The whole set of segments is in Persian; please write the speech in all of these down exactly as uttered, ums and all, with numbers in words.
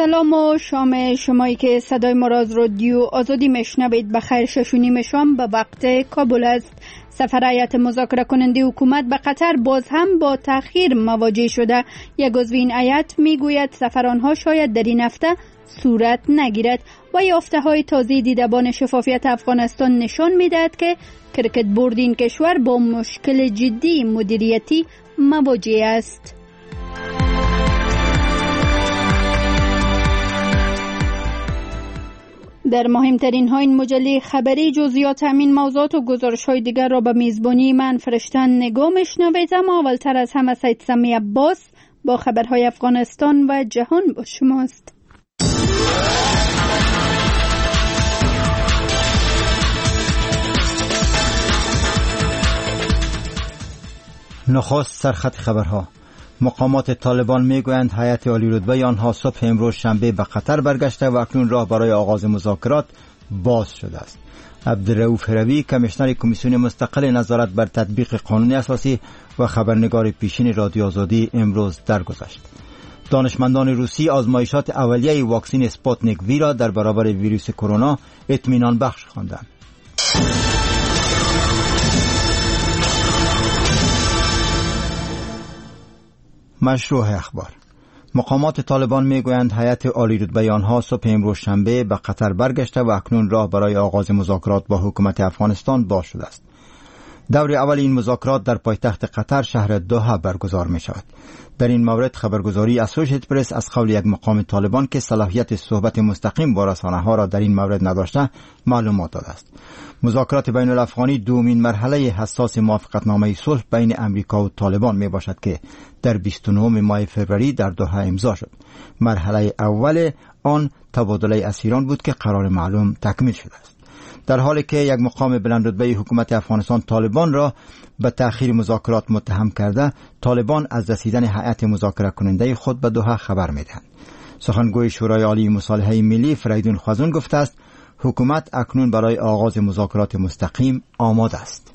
سلام و شام شمایی که صدای ما را از رادیو آزادی میشنوید. بخیر شش و نیم شام به وقت کابل است. سفر هیئت مذاکره کننده حکومت به قطر باز هم با تأخیر مواجه شده. یک عضو این هیئت میگوید سفر آنها شاید در این هفته صورت نگیرد و یافته های تازه دیدبان شفافیت افغانستان نشان میدهد که کرکت بورد این کشور با مشکل جدی مدیریتی مواجه است. در مهمترین های این مجله خبری جزئیات همین موضوعات و گزارش های دیگر را به میزبانی من فرشتن نگاه میشنوید. اما اولتر از همه سید سمی عباس با خبرهای افغانستان و جهان با شماست. نخست سرخط خبرها. مقامات طالبان میگویند هیئت عالی رتبه آنها صبح امروز شنبه به قطر برگشته و اکنون راه برای آغاز مذاکرات باز شده است. عبدالرؤوف هروی کمیشنر کمیسیون مستقل نظارت بر تطبیق قانون اساسی و خبرنگار پیشین رادیو آزادی امروز درگذشت. دانشمندان روسی آزمایشات اولیه واکسن اسپوتنیک وی را در برابر ویروس کرونا اطمینان بخش خواندند. مشروع اخبار. مقامات طالبان میگویند هیئت عالی رتبه آنها صبح امروز شنبه به قطر برگشته و اکنون راه برای آغاز مذاکرات با حکومت افغانستان باز شده است. دور اول این مذاکرات در پایتخت قطر شهر دوحه برگزار می شود. در این مورد خبرگزاری اسوشییتد پرس از قول یک مقام طالبان که صلاحیت صحبت مستقیم با رسانه ها را در این مورد نداشته معلومات داده است. مذاکرات بین الافغانی دومین مرحله حساس موافقتنامه صلح بین امریکا و طالبان می باشد که در بیست و نه ماه فوریه در دوحه امضا شد. مرحله اول آن تبادله اسیران بود که قرار معلوم تکمیل شده است. در حالی که یک مقام بلند رتبه حکومت افغانستان طالبان را به تأخیر مذاکرات متهم کرده، طالبان از رسیدن هیئت مذاکره کننده خود به دوحه خبر می‌دهند. سخنگوی شورای عالی مصالحه ملی فریدون خوازون گفته است حکومت اکنون برای آغاز مذاکرات مستقیم آماده است.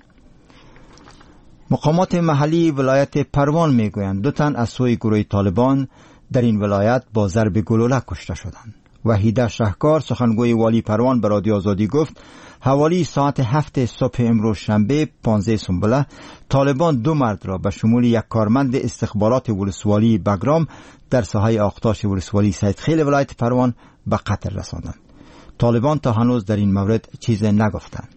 مقامات محلی ولایت پروان میگویند دو تن از سوی گروه طالبان در این ولایت با ضرب گلوله کشته شدند. وحیده شهکار سخنگوی والی پروان به رادیو آزادی گفت حوالی ساعت هفت صبح امروز شنبه پانزده سنبله طالبان دو مرد را به شمول یک کارمند استخبارات ولسوالی بگرام در ساحه آختاش ولسوالی سیدخیل ولایت پروان به قتل رساندند. طالبان تا هنوز در این مورد چیز نگفتند.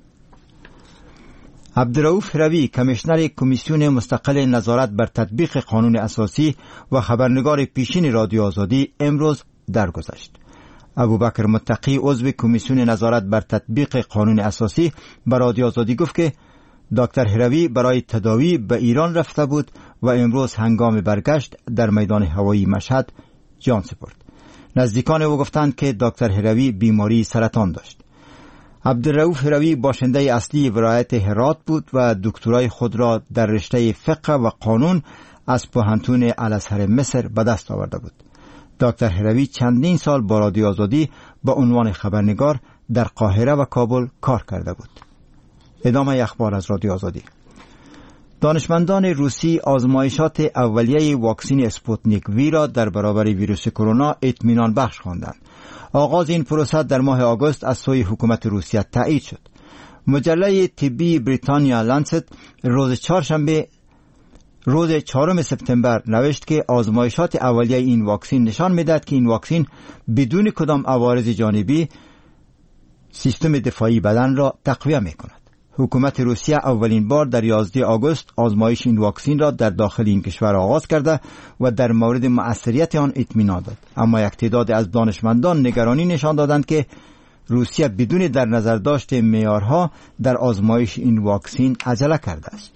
عبدالرؤوف هروی کمیشنر کمیسیون مستقل نظارت بر تطبیق قانون اساسی و خبرنگار پیشین رادیو آزادی امروز درگذشت. ابوبکر متقی عضو کمیسیون نظارت بر تطبیق قانون اساسی به رادیو آزادی گفت که دکتر هروی برای تداوی به ایران رفته بود و امروز هنگام برگشت در میدان هوایی مشهد جان سپرد. نزدیکان او گفتند که دکتر هروی بیماری سرطان داشت. عبدالرؤوف هروی باشنده اصلی ولایت هرات بود و دکترای خود را در رشته فقه و قانون از پوهنتون الازهر مصر به دست آورده بود. دکتر هروی چندین سال با رادیو آزادی با عنوان خبرنگار در قاهره و کابل کار کرده بود. ادامه اخبار از رادیو آزادی. دانشمندان روسی آزمایشات اولیه واکسن اسپوتنیک وی را در برابر ویروس کرونا اطمینان بخش خواندند. آغاز این پروسه در ماه آگوست از سوی حکومت روسیه تایید شد. مجله طبی بریتانیا لنست روز چهارشنبه روز چهارم سپتامبر نوشت که آزمایشات اولیه این واکسن نشان می‌دهد که این واکسن بدون کدام عوارض جانبی سیستم دفاعی بدن را تقویت می‌کند. حکومت روسیه اولین بار در یازده آگوست آزمایش این واکسن را در داخل این کشور آغاز کرده و در مورد مؤثریت آن اطمینان داد. اما یک تعداد از دانشمندان نگرانی نشان دادند که روسیه بدون در نظر داشت معیارها در آزمایش این واکسن عجله کرده است.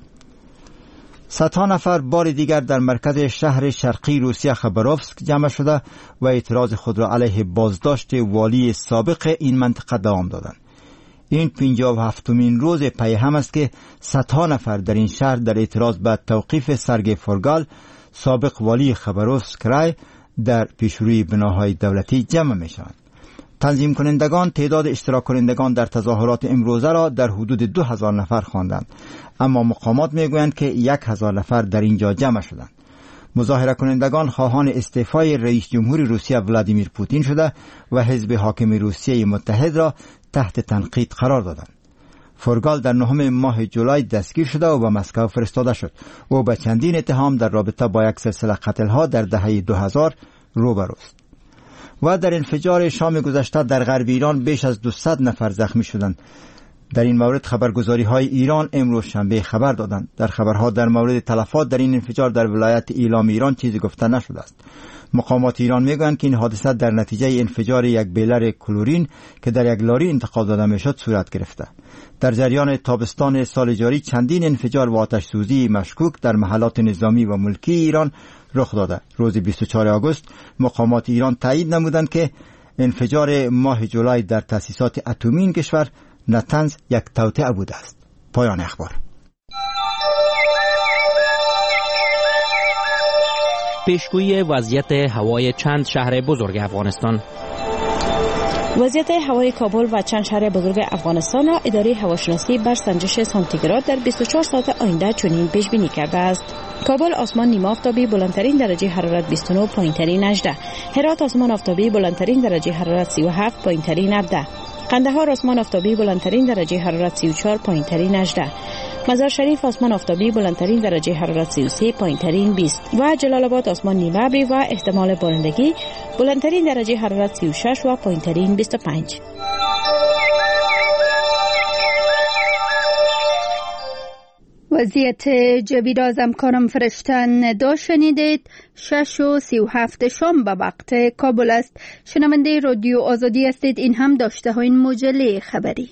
صدها نفر بار دیگر در مرکز شهر شرقی روسیه خباروفسک جمع شده و اعتراض خود را علیه بازداشت والی سابق این منطقه دوام دادند. این پنجاه و هفتمین روز پی هم است که صدها نفر در این شهر در اعتراض به توقیف سرگئی فورگال سابق والی خباروفسک رای در پیشروی بناهای دولتی جمع می شوند. تنظیم کنندگان تعداد اشتراک کنندگان در تظاهرات امروزه را در حدود دو هزار نفر خواندند، اما مقامات میگویند که یک هزار نفر در اینجا جمع شدند. مظاهره کنندگان خواهان استعفای رئیس جمهور روسیه ولادیمیر پوتین شده و حزب حاکم روسیه متحد را تحت تنقید قرار دادند. فورگال در نهم ماه جولای دستگیر شده و به مسکو فرستاده شد. او به چندین اتهام در رابطه با یک سلسله قتل‌ها در دهه دو هزار روبروست. و در انفجار شام گذشته در غرب ایران بیش از دویست نفر زخمی شدند. در این مورد خبرگزاری‌های ایران امروز شنبه خبر دادند. در خبرها در مورد تلفات در این انفجار در ولایت ایلام ایران چیزی گفته نشده است. مقامات ایران میگویند که این حادثه در نتیجه انفجار یک بیلر کلورین که در یک لاری انتقال داده میشد صورت گرفته. در جریان تابستان سال جاری چندین انفجار و آتش سوزی مشکوک در محلات نظامی و ملکی ایران رخ داده. روز بیست و چهارم آگوست مقامات ایران تایید نمودند که انفجار ماه جولای در تأسیسات اتمی این کشور نتنز یک توطئه بوده است. پایان اخبار. پیشگویی وضعیت هوای چند شهر بزرگ افغانستان. وضعیت هوای کابل و چند شهر بزرگ افغانستان را اداره هواشناسی بر سنجش سانتیگراد در بیست و چهار ساعت آینده چنین پیش بینی کرده است. کابل آسمان نیمه آفتابی بلندترین درجه حرارت بیست و نه، پایینترین هجده. هرات آسمان آفتابی بلندترین درجه حرارت سی و هفت، پایینترین هفده. قندهار آسمان آفتابی بلندترین درجه حرارت سی و چهار، پایینترین هجده. مزار شریف آسمان آفتابی بلندترین درجه حرارت سی و سه، پایینترین بیست و جلال آباد آسمان نیمه ابری و احتمال بارندگی بلندترین درجه حرارت سی و شش و پایینترین بیست و پنج. وضعیت جوی را از همکارم فرشتن ندا شنیدید. شش و سی و هفت شام به وقت کابل است. شنونده رادیو آزادی هستید. این هم داشته های این مجله خبری.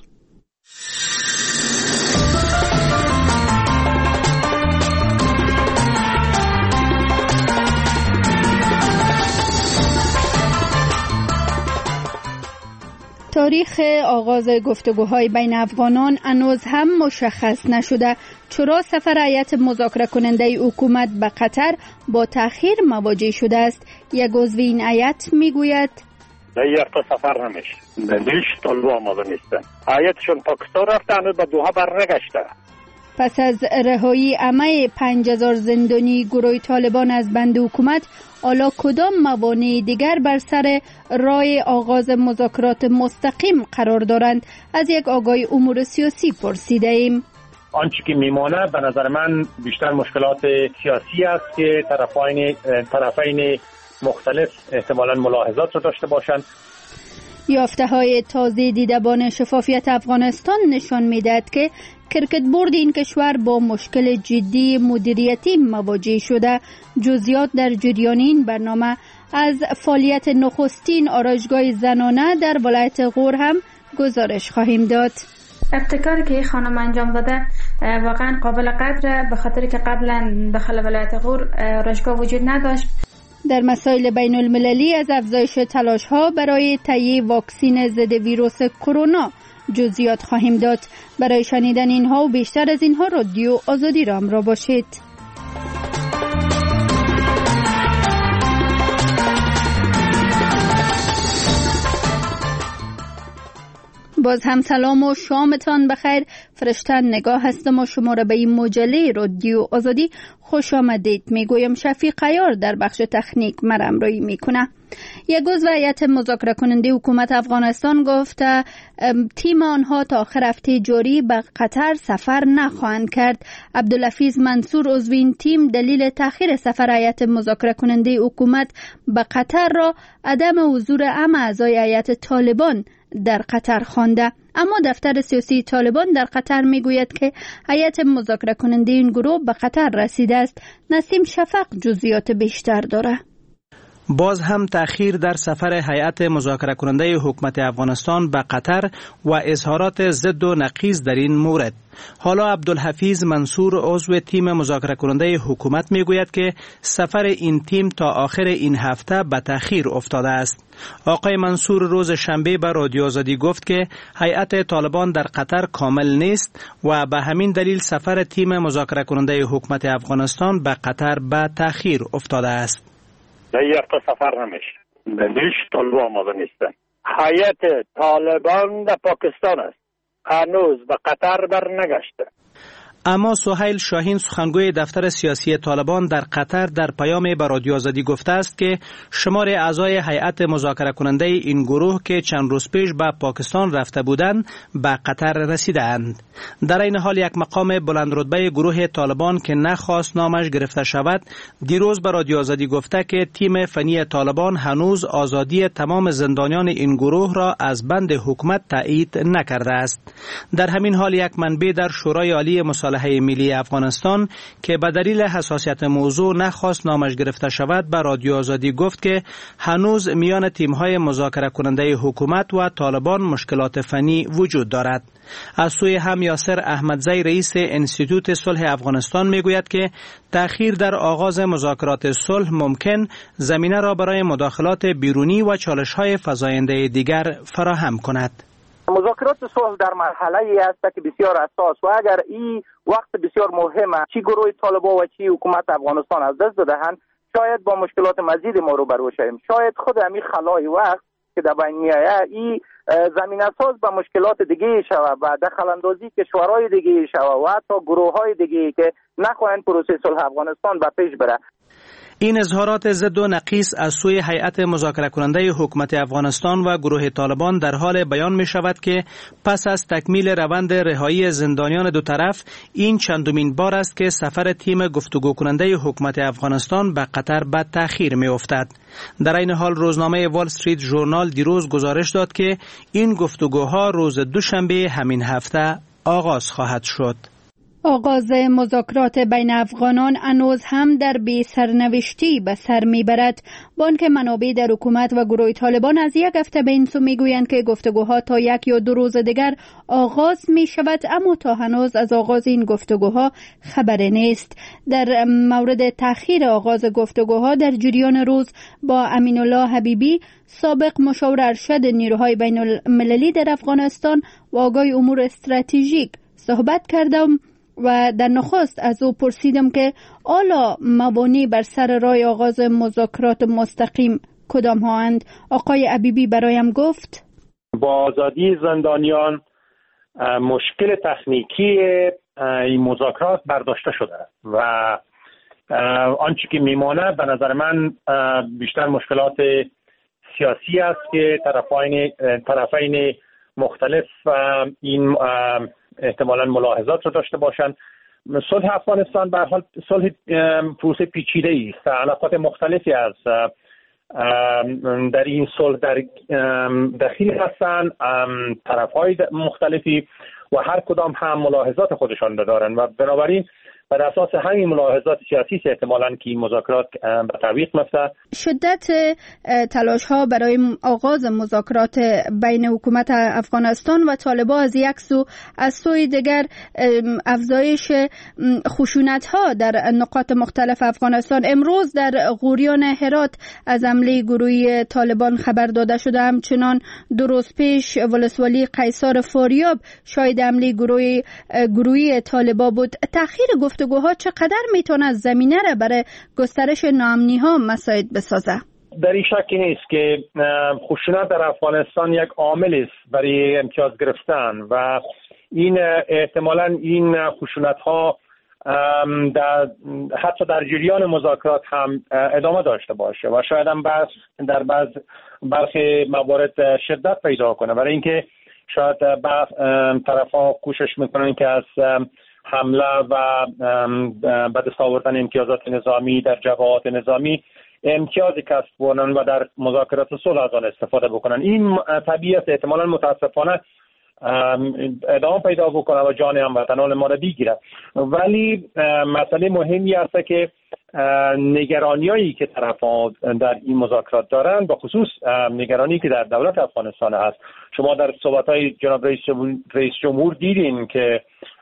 تاریخ آغاز گفتگوهای بین افغانان هنوز هم مشخص نشده. چرا سفر هیئت مذاکره کننده حکومت به قطر با تأخیر مواجه شده است؟ یک عضو این هیئت میگوید در یک هفته سفر نمیشه. دلیلش طالبان آماده نیستن. هیئتشون پاکستان رفته، هنوز به دوحه برنگشته. پس از رهایی همه پنج هزار زندانی گروه طالبان از بند حکومت، حالا کدام موانع دیگر بر سر راه آغاز مذاکرات مستقیم قرار دارند؟ از یک آگاه امور سیاسی پرسیده ایم. آنچه که میمانه به نظر من بیشتر مشکلات سیاسی است که طرفین طرفین مختلف احتمالاً ملاحظات رو داشته باشند. یافته های تازه دیدبان شفافیت افغانستان نشان میدهد که کرکت بورد این کشور با مشکل جدی مدیریتی مواجه شده. جزئیات در جریان این برنامه از فعالیت نخستین آرایشگاه زنانه در ولایت غور هم گزارش خواهیم داد. ابتکاری که خانم انجام داده واقعا قابل قدره، به خاطر که قبلا داخل ولایت غور آرایشگاه وجود نداشت. در مسائل بین المللی از افزایش تلاش ها برای تهیه واکسن ضد ویروس کرونا جزئیات خواهیم داد. برای شنیدن اینها و بیشتر از اینها رادیو آزادی را همراه باشید. باز هم سلام و شامتان بخیر. فرشتن نگاه هستم و شما را به این مجله رادیو آزادی خوش آمدید میگویم. شفیق عیار در بخش تکنیک مرا همراهی میکنه. یک عضو هیئت مذاکره کننده حکومت افغانستان گفته تیم آنها تا آخر هفته جاری به قطر سفر نخواهند کرد. عبدالحفیظ منصور عضو این تیم دلیل تأخیر سفر هیئت مذاکره کننده حکومت به قطر را عدم حضور همه اعضای هیئت طالبان در قطر خوانده. اما دفتر سیاسی طالبان در قطر میگوید که هیئت مذاکره کننده این گروه به قطر رسیده است. نسیم شفق جزئیات بیشتر داره. باز هم تأخیر در سفر هیئت مذاکره کننده حکومت افغانستان به قطر و اظهارات ضد و نقیض در این مورد. حالا عبدالحفیظ منصور عضو تیم مذاکره کننده حکومت میگوید که سفر این تیم تا آخر این هفته به تأخیر افتاده است. آقای منصور روز شنبه به رادیو آزادی گفت که هیئت طالبان در قطر کامل نیست و به همین دلیل سفر تیم مذاکره کننده حکومت افغانستان به قطر به تأخیر افتاده است. در یک هفته سفر نمیشه. دلیلش طالبان آماده نیستن. هیئت طالبان در پاکستان است. هنوز به قطر برنگشته. اما سهیل شاهین سخنگوی دفتر سیاسی طالبان در قطر در پیامی به رادیو آزادی گفته است که شمار اعضای هیئت مذاکره کننده این گروه که چند روز پیش به پاکستان رفته بودند به قطر رسیدند. در این حال یک مقام بلند رتبه گروه طالبان که نخواست نامش گرفته شود دیروز به رادیو آزادی گفته که تیم فنی طالبان هنوز آزادی تمام زندانیان این گروه را از بند حکومت تایید نکرده است. در همین حال یک منبع در شورای عالی مصالحه ملی افغانستان که به دلیل حساسیت موضوع نخواست نامش گرفته شود به رادیو آزادی گفت که هنوز میان تیم‌های مذاکره کننده حکومت و طالبان مشکلات فنی وجود دارد. از سوی هم یاسر احمدزی رئیس انستیتوت صلح افغانستان میگوید که تأخیر در آغاز مذاکرات صلح ممکن زمینه را برای مداخلات بیرونی و چالش‌های فزاینده دیگر فراهم کند. مذاکرات صلح در مرحله ای است که بسیار حساس و اگر این وقت بسیار مهمه چی گروه طالبان و چی حکومت افغانستان از دست دادهند شاید با مشکلات مزید ما رو برو شویم. شاید خود همین خلای وقت که در بین میآید این زمین اساس به مشکلات دیگه شود و دخل اندازی کشورهای دیگه شود و حتی گروه های دیگه که نخواهند پروسه صلح افغانستان به پیش بره. این اظهارات ضد و نقیص از سوی هیئت مذاکره کننده حکومت افغانستان و گروه طالبان در حال بیان می شود که پس از تکمیل روند رهایی زندانیان دو طرف این چندمین بار است که سفر تیم گفتگو کننده حکومت افغانستان به قطر به تأخیر می افتد. در این حال روزنامه وال استریت ژورنال دیروز گزارش داد که این گفتگوها روز دوشنبه همین هفته آغاز خواهد شد. آغاز مذاکرات بین افغانان هنوز هم در بی سرنوشتی به سر میبرد. بانک منابع در حکومت و گروه طالبان از یک هفته به این سو میگویند که گفتگوها تا یک یا دو روز دیگر آغاز می شود، اما تا هنوز از آغاز این گفتگوها خبری نیست. در مورد تأخیر آغاز گفتگوها در جریان روز با امین الله حبیبی سابق مشاور ارشد نیروهای بین المللی در افغانستان و آگاه امور استراتژیک صحبت کردم و در نخست از او پرسیدم که آلا موانع بر سر راه آغاز مذاکرات مستقیم کدام هاند. آقای حبیبی برایم گفت با آزادی زندانیان مشکل تکنیکی این مذاکرات برداشته شده و آنچه که میمانه به نظر من بیشتر مشکلات سیاسی است که طرفین طرفین مختلف این احتمالاً ملاحظات رو داشته باشند. صلح افغانستان به هر حال صلح پروسه پیچیده است. علاقات مختلفی از در این صلح در دخیل هستند، طرف‌های مختلفی و هر کدام هم ملاحظات خودشان دارند و بنابراین بر اساس همین ملاحظات سیاسی احتمالاً که این مذاکرات به تعویق میفته. شدت تلاش ها برای آغاز مذاکرات بین حکومت افغانستان و طالبان از یک سو، از سوی دیگر افزایش خشونت ها در نقاط مختلف افغانستان. امروز در غوریان هرات از حمله گروهی طالبان خبر داده شده. همچنان دو روز پیش ولسوالی قیصر فاریاب شاهد حمله گروهی گروهی طالبان بود. تأخیر گفتگوها چقدر میتونه زمینه را برای گسترش ناامنی ها مساعد بسازه؟ در این شکی نیست که خشونت در افغانستان یک عامل است برای امتیاز گرفتن و این احتمالاً این خشونت ها در حتی در جریان مذاکرات هم ادامه داشته باشه و شاید هم بس در بعض برخی موارد شدت پیدا کنه، برای اینکه شاید بعض طرفا کوشش میکنن که از حمله و به دست آوردن امتیازات نظامی در جبهات نظامی امتیازی کسب کنن و در مذاکرات صلح از آن استفاده بکنن. این طبیعت احتمالاً متاسفانه ادامه پیدا بکنه و جان هموطنان ما را بگیره، ولی مسئله مهمی است که نگرانیایی که طرفان در این مذاکرات دارند، با خصوص نگرانی که در دولت افغانستان هست. شما در صحبت‌های جناب رئیس رئیس جمهور دیدین که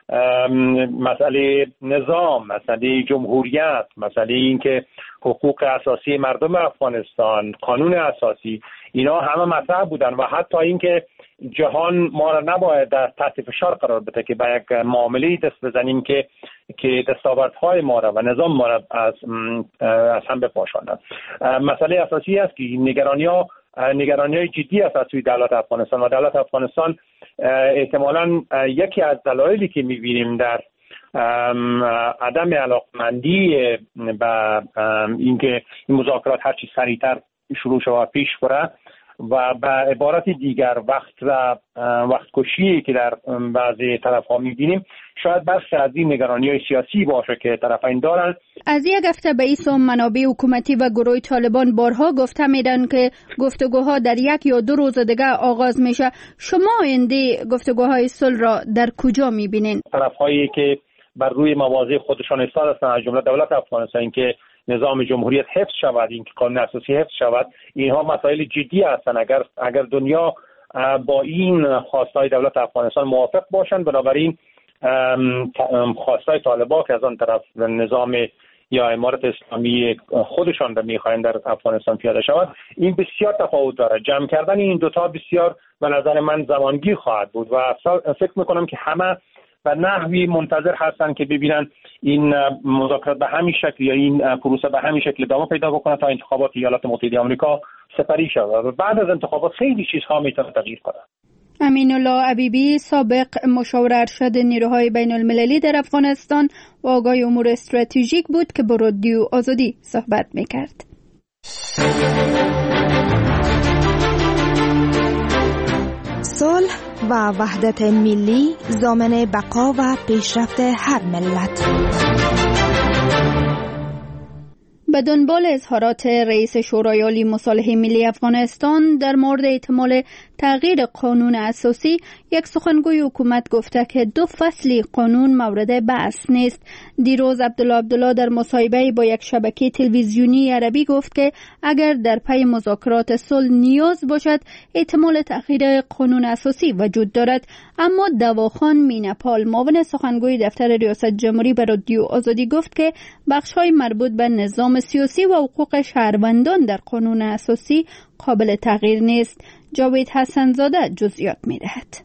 مسئله نظام، مسئله جمهوریت، مسئله این که حقوق اساسی مردم افغانستان، قانون اساسی، اینا همه مطرح بودن و حتی این که جهان ما را نباید در تحت فشار قرار بده که به یک معامله دست بزنیم که که دستاوردهای ما را و نظام ما را از از هم بپاشاند. مسئله اساسی است که نگرانی‌ها نگرانی‌های جدی است از سوی دولت افغانستان و دولت افغانستان احتمالاً یکی از دلایلی که می‌بینیم در عدم علاقمندی به اینکه این مذاکرات هر چی سریعتر شروع شود و پیش بره و به عبارت دیگر وقت و وقت کشی که در بعضی طرف ها میبینیم شاید بخش از این نگرانی های سیاسی باشه که طرفین دارن. از یک هفته به این سو منابع حکومتی و گروه طالبان بارها گفته میدن که گفتگوها در یک یا دو روز دیگه آغاز میشه. شما آینده گفتگوهای صلح را در کجا میبینین؟ طرف هایی که بر روی مواضع خودشان ایستاده هستند، از جمله دولت افغانستان، که نظام جمهوریت حفظ شود، این که قانون اساسی حفظ شود، اینها مسائل جدی هستند. اگر اگر دنیا با این خواستهای دولت افغانستان موافق باشند، بنابراین خواستهای طالبان که از آن طرف نظام یا امارت اسلامی خودشان را میخواهند در افغانستان پیاده شود، این بسیار تفاوت داره. جمع کردن این دوتا بسیار به نظر من زمانگیر خواهد بود و فکر میکنم که همه و نحوی منتظر هستن که ببینن این مذاکرات به همین شکل یا این پروسه به همین شکل ادامه پیدا بکنه تا انتخابات ایالات متحده آمریکا سپری شود و بعد از انتخابات خیلی چیزها میتونه تغییر کنه. امین الله عبیبی، سابق مشاور ارشد نیروهای بین المللی در افغانستان و آگاه امور استراتژیک بود که با رادیو آزادی صحبت میکرد. صلح و وحدت ملی ضامن بقا و پیشرفت هر ملت. به دنبال اظهارات رئیس شورای عالی مصالحه ملی افغانستان در مورد احتمال تغییر قانون اساسی، یک سخنگوی حکومت گفته که دو فصل قانون مورد بحث نیست. دیروز عبدالله عبدالله در مصاحبه با یک شبکه تلویزیونی عربی گفت که اگر در پی مذاکرات صلح نیاز باشد، احتمال تغییر قانون اساسی وجود دارد. اما دواخان مینپال، معاون سخنگوی دفتر ریاست جمهوری، به رادیو آزادی گفت که بخش‌های مربوط به نظام سیاسی و حقوق شهروندان در قانون اساسی قابل تغییر نیست. جاوید حسن‌زاده جزئیات می‌دهد.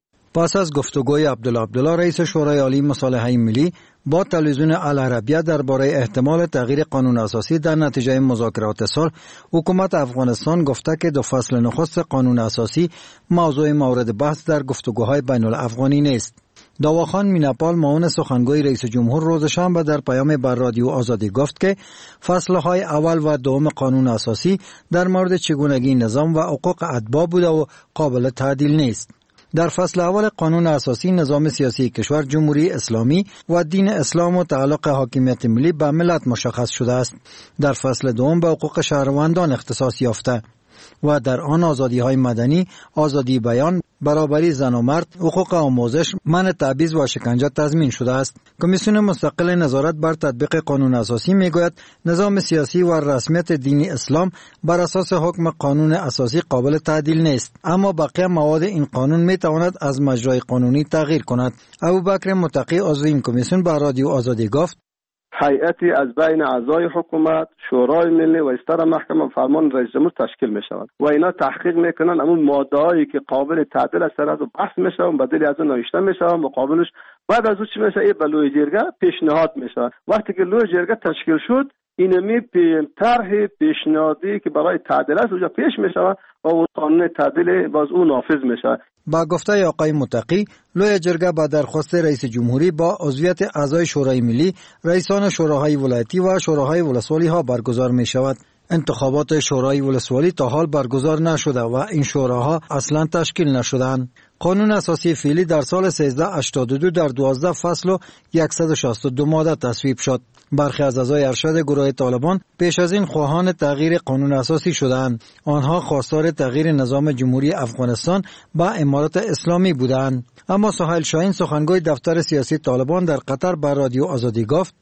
پس از گفتگوی عبدالله عبدالله رئیس شورای عالی مصالحه ملی با تلویزیون العربیه درباره احتمال تغییر قانون اساسی در نتیجه مذاکرات صلح، حکومت افغانستان گفته که دو فصل نخست قانون اساسی موضوع مورد بحث در گفتگوهای بین الافغانی نیست. دواخان مینپال، معاون سخنگوی رئیس جمهور، روز شنبه در پیام بر رادیو آزادی گفت که فصلهای اول و دوم قانون اساسی در مورد چگونگی نظام و حقوق اتباع بوده و قابل تعدیل نیست. در فصل اول قانون اساسی، نظام سیاسی کشور جمهوری اسلامی و دین اسلام و تعلق حاکمیت ملی به ملت مشخص شده است. در فصل دوم به حقوق شهروندان اختصاص یافته و در آن آزادی‌های مدنی، آزادی بیان، برابری زن و مرد، حقوق آموزش، منع تبعیض و شکنجه تضمین شده است. کمیسیون مستقل نظارت بر تطبیق قانون اساسی میگوید نظام سیاسی و رسمیت دینی اسلام بر اساس حکم قانون اساسی قابل تعدیل نیست، اما بقیه مواد این قانون میتواند از مجرای قانونی تغییر کند. ابوبکر متقی، عضو این کمیسیون، با رادیو آزادی گفت هیئتی از بین اعضای حکومت، شورای ملی و استر محکمه فرمان رئیس جمهور تشکیل می شود و اینا تحقیق میکنن همون ماده‌هایی که قابل تعدیل است رو بحث میشن، بدیل از اون نوشته میشه، مقابلش بعد از اون چی میشه؟ این به لوی جرگه پیشنهاد میشه. وقتی که لوی جرگه تشکیل شد، اینمی طرح پیشنهادی که برای تعدیل است اونجا پیش میشه و اون قانون تعدیل باز اون نافذ میشه. با گفته آقای متقی، لوی جرگه با درخواست رئیس جمهوری با عضویت اعضای شورای ملی، رئیسان شوراهای ولایتی و شوراهای ولسوالی ها برگزار می شود. انتخابات شورای ولسوالی تا حال برگزار نشده و این شوراها اصلا تشکیل نشدند. قانون اساسی فعلی در سال سیزده هشتاد و دو در دوازده فصل و صد و شصت و دو ماده تصویب شد. برخی از اعضای ارشد گروه طالبان پیش از این خواهان تغییر قانون اساسی شدند. آنها خواستار تغییر نظام جمهوری افغانستان با امارت اسلامی بودند. اما سهیل شاهین، سخنگوی دفتر سیاسی طالبان در قطر، بر رادیو آزادی گفت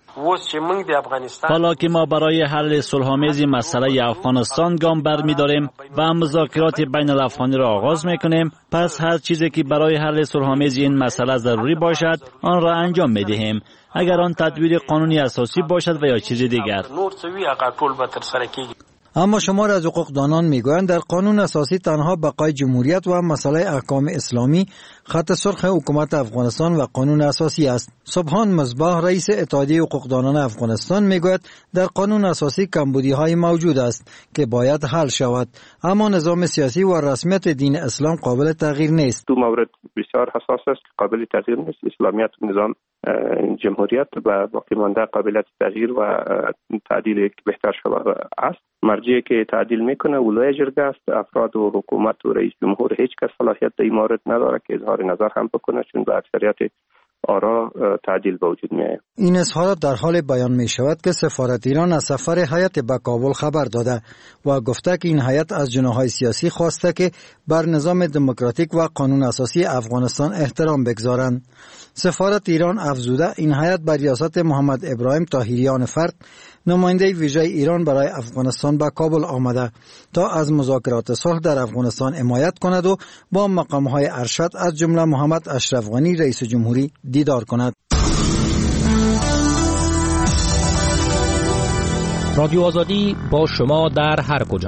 حالا که ما برای حل صلح‌آمیز مسئله افغانستان گام برمی‌داریم و مذاکرات بین الافغانی را آغاز می‌کنیم، پس هر چیزی که برای حل صلح‌آمیز این مسئله ضروری باشد آن را انجام می‌دهیم، اگر آن تدویر قانونی اساسی باشد و یا چیز دیگر. اما شمار از حقوقدانان میگویند در قانون اساسی تنها بقای جمهوریت و مسئله احکام اسلامی خط سرخ حکومت افغانستان و قانون اساسی است. سبحان مصباح رئیس اتحادیه حقوقدانان افغانستان میگوید در قانون اساسی کمبودی های موجود است که باید حل شود، اما نظام سیاسی و رسمیت دین اسلام قابل تغییر نیست. دو مورد بسیار حساس است که قابل تغییر نیست: اسلامیت و نظام جمهوریت و باقی مانده قابلیت تغییر و تعدیل بهتر شود است. مرجعی که تعدیل میکنه ولای جرگه است. افراد و حکومت و رئیس جمهور هیچ کس صلاحیت در این مورد نداره که اظهار نظر هم بکنه، چون به اکثریت آرا تعدیل به وجود میآید. این اظهارات در حال بیان می شود که سفارت ایران از سفر هیئت به کابل خبر داده و گفته که این هیئت از جناح‌های سیاسی خواسته که بر نظام دموکراتیک و قانون اساسی افغانستان احترام بگذارند. سفارت ایران افزوده این هیئت بر ریاست محمد ابراهیم طاهریان فرد، نماینده ویژه ایران برای افغانستان به کابل آمده تا از مذاکرات صلح در افغانستان حمایت کند و با مقام‌های ارشد از جمله محمد اشرف غنی رئیس جمهوری دیدار کند. رادیو آزادی با شما در هر کجا.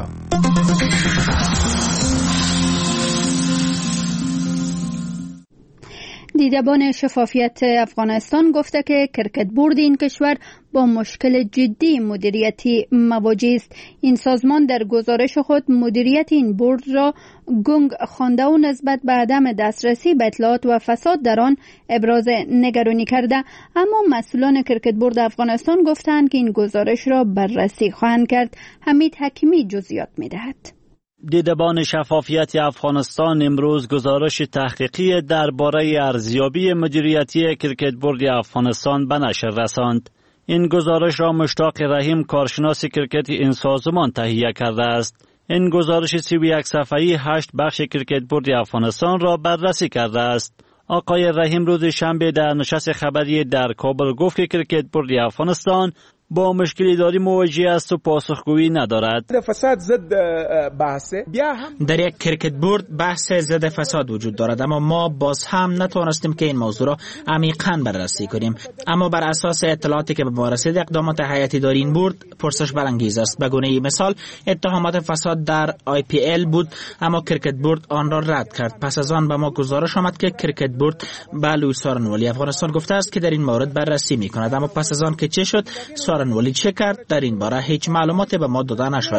دیدبان شفافیت افغانستان گفته که کرکت بورد این کشور با مشکل جدی مدیریتی مواجه است. این سازمان در گزارش خود مدیریت این بورد را گنگ خوانده و نسبت به عدم دسترسی به اطلاعات و فساد در آن ابراز نگرانی کرده، اما مسئولان کرکت بورد افغانستان گفتند که این گزارش را بررسی خواهند کرد. حمید حکیمی جزئیات می‌دهد. دیدبان شفافیت افغانستان امروز گزارش تحقیقی درباره ارزیابی مدیریتی کرکت بورد افغانستان به نشر رساند. این گزارش را مشتاق رحیم کارشناس کرکت این سازمان تهیه کرده است. این گزارش سی و یک صفحه‌ای هشت بخش کرکت بورد افغانستان را بررسی کرده است. آقای رحیم روز شنبه در نشست خبری در کابل گفت که کرکت بورد افغانستان با مشکل اداری مواجه است و پاسخگویی ندارد. فساد ضد بحثه بیا هم در یک کرکت بورد بحث ضد فساد وجود دارد، اما ما باز هم نتوانستیم که این موضوع را عمیقاً بررسی کنیم. اما بر اساس اطلاعاتی که به ما رسید اقدامات هیئت اداری این بورد پرسش برانگیز است. به گونه مثال اتهامات فساد در آی پی ال بود، اما کرکت بورد آن را رد کرد. پس از آن به ما گزارش آمد که کرکت بورد به لوی سارنوالی افغانستان گفته است که در این مورد بررسی می‌کند، اما پس از آن که چه شد، سارنوالی چه کرد، در این باره هیچ معلوماتی به ما داده نشد.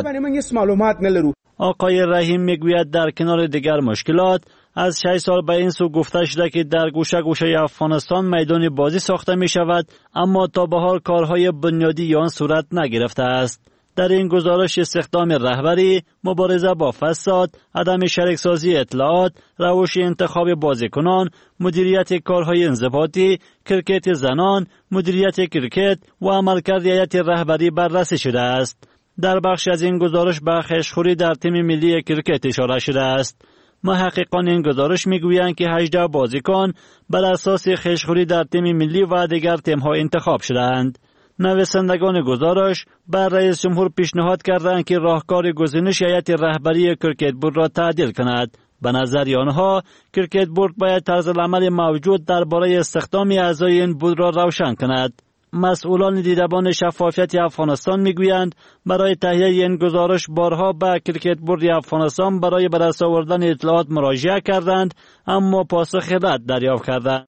آقای رحیم میگوید در کنار دیگر مشکلات از شش سال به این سو گفته شده که در گوشه گوشه افغانستان میدان بازی ساخته می شود، اما تا به حال کارهای بنیادی آن صورت نگرفته است. در این گزارش استخدام رهبری، مبارزه با فساد، عدم شریکسازی اطلاعات، روش انتخاب بازیکنان، مدیریت کارهای انضباطی، کرکت زنان، مدیریت کرکت و عملکرد هیئت رهبری بررسی شده است. در بخش از این گزارش به خشخوری در تیم ملی کرکت اشاره شده است. محققان این گزارش میگویند که هجده بازیکن بر اساس خشخوری در تیم ملی و دیگر تیم‌ها انتخاب شدند. نویسندگان گزارش بر رئیس جمهور پیشنهاد کردند که راهکار گزینش هیئت رهبری کرکت بورد را تعدیل کند. به نظر آنها کرکت بورد باید طرز العمل موجود درباره استخدام اعضای این بورد را روشن کند. مسئولان دیدبان شفافیت افغانستان میگویند برای تهیه این گزارش بارها به کرکت بورد افغانستان برای به دست آوردن اطلاعات مراجعه کردند، اما پاسخ رد دریافت کردند.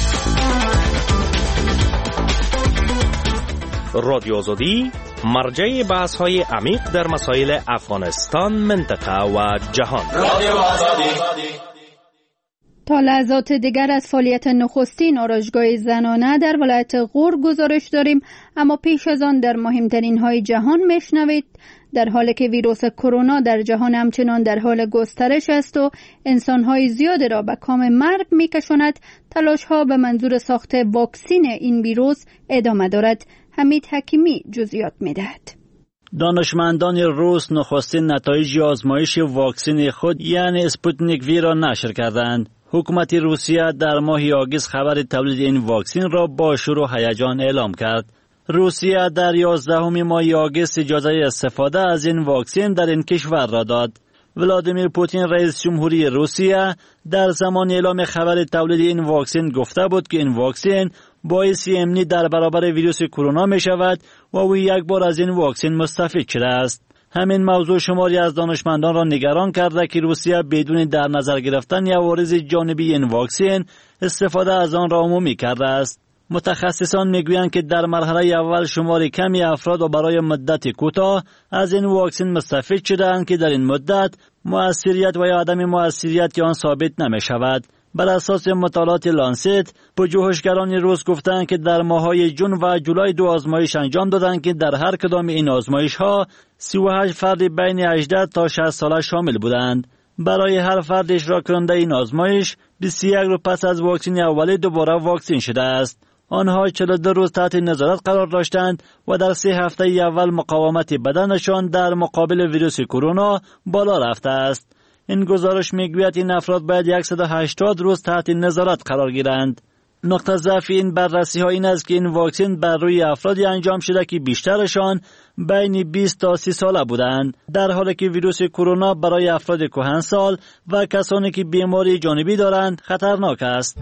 رادیو آزادی مرجع بحث های عمیق در مسائل افغانستان، منطقه و جهان. رادیو آزادی. تا لحظات دیگر از فعالیت نخستین آرایشگاه زنانه در ولایت غور گزارش داریم، اما پیش از آن در مهمترین های جهان میشنوید. در حالی که ویروس کرونا در جهان همچنان در حال گسترش است و انسان‌های زیادی را به کام مرگ می‌کشاند، تلاش‌ها به منظور ساخت واکسین این ویروس ادامه دارد. حمید حکیمی جزئیات می‌دهد. دانشمندان روس نخستین نتایج آزمایش واکسن خود یعنی اسپوتنیک وی را نشر کردند. حکومت روسیه در ماه آگوست خبر تولید این واکسن را با شور و هیجان اعلام کرد. روسیه در یازدهم ماه آگوست اجازه استفاده از این واکسن در این کشور را داد. ولادیمیر پوتین رئیس جمهوری روسیه در زمان اعلام خبر تولید این واکسن گفته بود که این واکسن باعث امنی در برابر ویروس کرونا می شود و او یک بار از این واکسن مستفید شده است. همین موضوع شماری از دانشمندان را نگران کرده که روسیه بدون در نظر گرفتن عوارض جانبی این واکسن استفاده از آن را عمومی کرده است. متخصصان میگویند که در مرحله اول شمار کمی افراد و برای مدت کوتاه از این واکسن مستفید شدند که در این مدت مؤثریت و یا عدم مؤثریت آن ثابت نمی شود. بر اساس مطالعات لانست، پژوهشگران روس گفتند که در ماه‌های ژوئن و جولای دو آزمایش انجام دادند که در هر کدام این آزمایش‌ها سی و هشت فرد بین هجده تا شصت ساله شامل بودند. برای هر فرد اجرا کننده این آزمایش بیست و یک روز پس از واکسن اولی دوباره واکسن شده است. آنها چهل و دو روز تحت نظارت قرار داشتند و در سه هفته اول مقاومت بدنشان در مقابل ویروس کرونا بالا رفته است. این گزارش میگوید این افراد باید صد و هشتاد روز تحت نظارت قرار گیرند. نقطه ضعف این بررسی ها این است که این واکسن بر روی افرادی انجام شده که بیشترشان بین بیست تا سی ساله بودند، در حالی که ویروس کرونا برای افراد کهنسال و کسانی که بیماری جانبی دارند خطرناک است.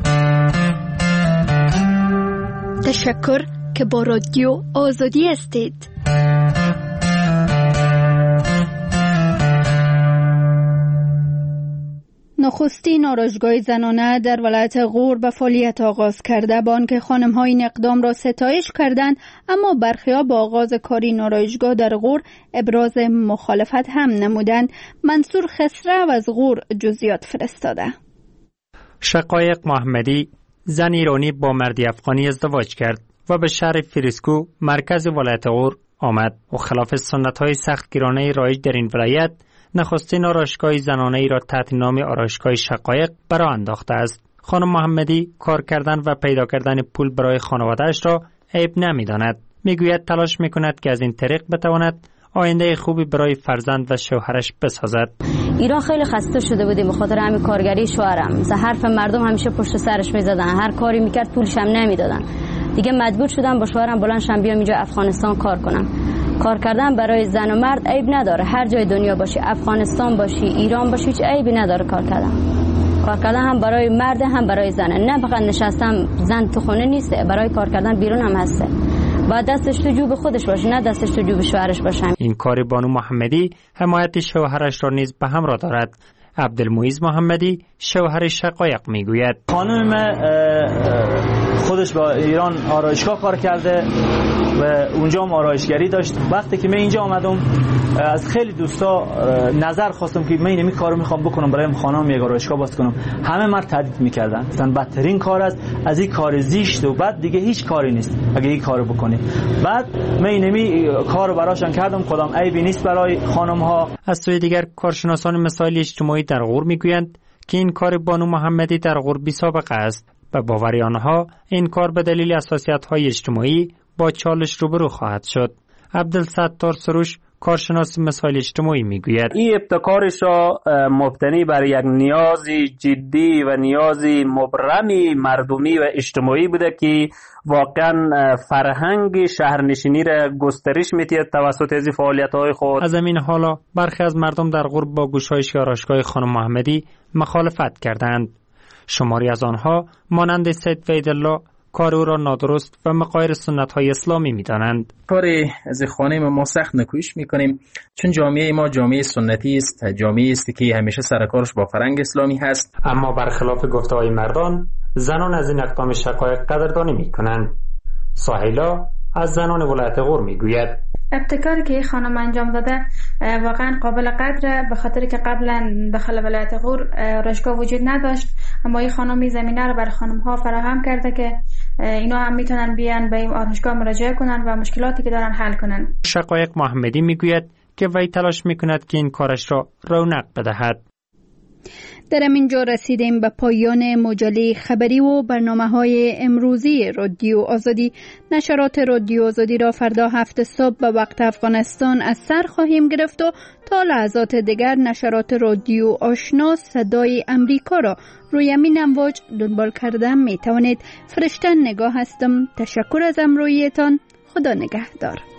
تشکر که با رادیو آزادی هستید. نخستین آرایشگاه زنانه در ولایت غور به فعالیت آغاز کرده، با آنکه خانم‌ها این اقدام را ستایش کردند، اما برخی‌ها با آغاز کار این آرایشگاه در غور ابراز مخالفت هم نمودند. منصور خسرو از غور جزئیات فرستاده. شقایق محمدی زن ایرانی با مردی افغانی ازدواج کرد و به شهر فریسکو مرکز ولایت غور آمد و خلاف سنت‌های سختگیرانه رایج در این ولایت نخستین آرایشگاه زنانه ای را تحت نام آرایشگاه شقایق برآ انداخته است. خانم محمدی کار کردن و پیدا کردن پول برای خانواده‌اش را عیب نمی‌داند. میگوید تلاش می‌کند که از این طریق بتواند آینده خوبی برای فرزند و شوهرش بسازد. ایران خیلی خسته شده بودیم به خاطر همین کارگری شوهرم. ز حرف مردم همیشه پشت سرش می‌زدن، هر کاری می‌کرد پولش هم نمی‌دادن. دیگه مجبور شدم با شوهرم بلند شم بیام اینجا افغانستان کار کنم. کار کردن برای زن و مرد عیب نداره، هر جای دنیا باشی، افغانستان باشی، ایران باشی، هیچ عیبی نداره کار کردن. کار کردن هم برای مرد هم برای زنه، نه فقط نشستم زن تو خونه نیسته، برای کار کردن بیرون هم هسته. باید دستش تو جوب خودش باشه، نه دستش تو جوب شوهرش باشه. این کار بانو محمدی حمایت شوهرش را نیز به همراه دارد. عبدالمعیز محمدی شوهر شقایق میگوید خانم خودش با ایران آرایشگاه کار کرده و اونجا هم آرایشگری داشت. وقتی که من اینجا آمدم از خیلی دوستا نظر خواستم که من این کارو میخوام بکنم، برای خانم یک آرایشگاه باز کنم. همه مرد تردید میکردن، گفتن بدترین کار است، از این کار زیشت و بعد دیگه هیچ کاری نیست اگه این کارو بکنی. بعد من اینمی کارو براشون کردم، کدام عیبی نیست برای خانم ها. از سوی دیگر کارشناسان مسائل اجتماعی در غور میگویند که این کار بانو محمدی در غور بی سابقه است و باور آنها این کار به دلیل حساسیت‌های اجتماعی با چالش روبرو خواهد شد. عبدالستار سروش کارشناس مسائل اجتماعی میگوید این ابتکارش را مبتنی بر یک نیازی جدی و نیازی مبرمی مردمی و اجتماعی بوده که واقعا فرهنگ شهرنشینی را گسترش می‌دهد توسط از فعالیت‌های خود. از همین حالا برخی از مردم در غرب با گشایش آرایشگاه خانم محمدی مخالفت کردند. شماری از آنها مانند سید ویدالله کار او را نادرست و مغایر سنت‌های اسلامی می‌دانند. کار از خانه ما سخت نکویش می‌کنیم، چون جامعه ما جامعه سنتی است، جامعه است که همیشه سرکارش با فرهنگ اسلامی هست. اما برخلاف گفته‌های مردان، زنان از این اقدام شقایق قدردانی می‌کنند. ساحیلا از زنان ولایت غور می‌گوید ابتکاری که خانم انجام داده واقعا قابل قدره، به خاطر که قبلا داخل ولایت غور آرایشگاه وجود نداشت، اما این خانم زمینه رو برای خانم ها فراهم کرده که اینا هم میتونن بیان به این آرایشگاه مراجعه کنن و مشکلاتی که دارن حل کنن. شقایق محمدی میگوید که وی تلاش میکند که این کارش را رونق بدهد. در اینجا رسیدیم به پایان مجله خبری و برنامه‌های امروزی رادیو آزادی. نشرات رادیو آزادی را فردا هفت صبح به وقت افغانستان از سر خواهیم گرفت و تا لحظات دیگر نشرات رادیو آشنا صدای امریکا را روی همین امواج دنبال کرده می توانید. فرشته نگاه هستم. تشکر از همراهیتان. خدا نگهدار.